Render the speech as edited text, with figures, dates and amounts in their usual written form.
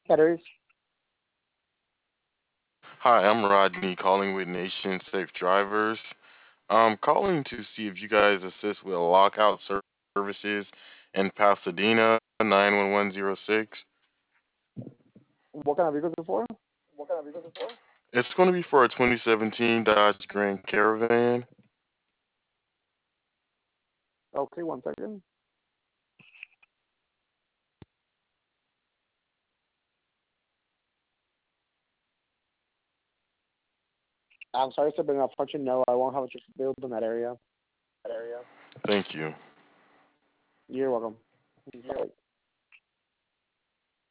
Batteries. Hi, I'm Rodney calling with Nation Safe Drivers. I'm calling to see if you guys assist with lockout services in Pasadena 91106. What kind of vehicles are for? It's going to be for a 2017 Dodge Grand Caravan. Okay, 1 second. I'm sorry, sir, but unfortunately, no, I won't have a build in that area. Thank you. You're welcome. Bye.